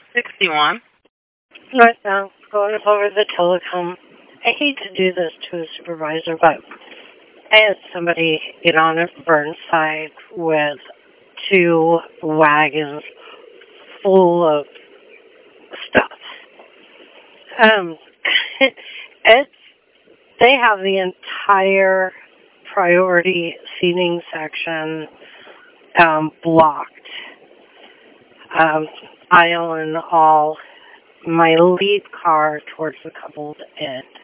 61. Northbound, going over the telecom. I hate to do this to a supervisor, but I had somebody get on at Burnside with two wagons full of stuff. Um, it's they have the entire priority seating section blocked, aisle and all. My lead car towards the couple's end.